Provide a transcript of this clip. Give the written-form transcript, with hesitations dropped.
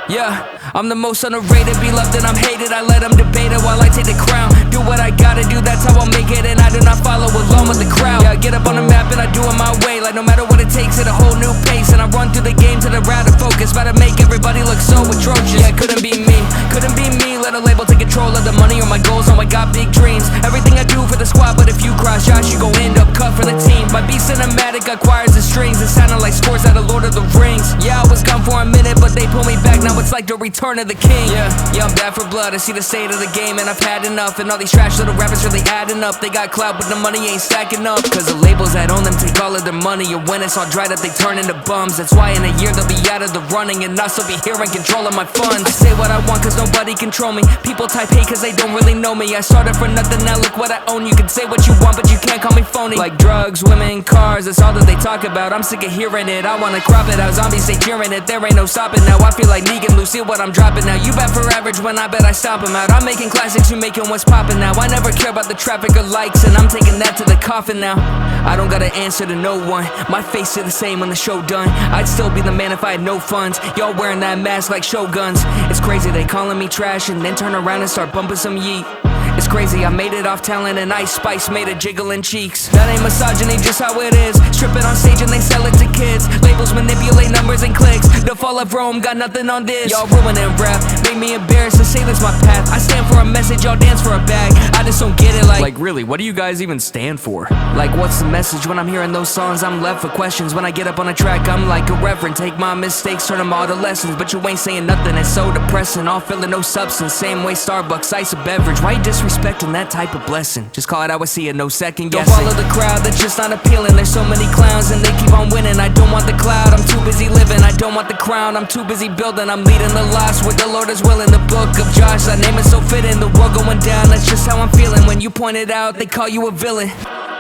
Yeah, I'm the most underrated, beloved and I'm hated. I let them debate it while I take the crown. Do what I gotta do, that's how I'll make it. And I do not follow along with the crowd. Yeah, I get up on the map and I do it my way. Like no matter what it takes, at a whole new pace. And I run through the game to the route of focus. About to make everybody look so atrocious. Yeah, couldn't be me, couldn't be me. Let a label take control of the money or my goals. Oh, I got big dreams. Everything I do for the squad, but if you cross shots, you gon' end up cut for the team. My beat cinematic got choirs and strings. It sounded like scores out of Lord of the Rings. Yeah, I was gone for a minute, but they pulled me back. Now it's like the return of the king. Yeah, I'm bad for blood. I see the state of the game and I've had enough. And all these trash little rappers really adding up. They got clout, but the money ain't stacking up. Cause the labels that own them take all of their money. And when it's all dried up, they turn into bums. That's why in a year they'll be out of the running. And I'll still be here in control of my funds. I say what I want cause nobody control me. People type hate cause they don't really know me. I started for nothing, now look what I own. You can say what you want, but you can't call me phony. Like drugs, women, cars, that's all that they talk about. I'm sick of hearing it, I wanna crop it out. Zombies say cheering it, there ain't no stopping now. I feel like Negan, Lucille, what I'm dropping now. You bet for average when I bet I stomp them out. I'm making classics, you making what's popping now. I never care about the traffic or likes, and I'm taking that to the coffin now. I don't gotta answer to no one. My face is the same when the show done. I'd still be the man if I had no funds. Y'all wearing that mask like Shoguns. It's crazy they calling me trash and then turn around and start bumping some yeet. It's crazy, I made it off talent and Ice Spice made it jiggling cheeks. That ain't misogyny, just how it is. Strip it on stage and they sell it to kids. Labels manipulate numbers and clicks. The fall of Rome, got nothing on this. Y'all ruining rap, make me embarrassed to say that's my path. I stand for a message, y'all dance for a bag. I just don't get it like really, what do you guys even stand for? Like what's the message when I'm hearing those songs? I'm left for questions. When I get up on a track, I'm like a reverend. Take my mistakes, turn them all to lessons. But you ain't saying nothing, it's so depressing. All feeling no substance, same way Starbucks, ice a beverage. Why you disrespecting that type of blessing? Just call it how I see it, no second guessing. Don't follow the crowd, that's just not appealing. There's so many clowns and they keep on winning. I don't want the cloud, I'm too busy living. I don't want the crown, I'm too busy building. I'm leading the lost where the Lord is willing. The book of Josh, that name is so fitting. The world going down, that's just how I'm feeling. When you point it out, they call you a villain.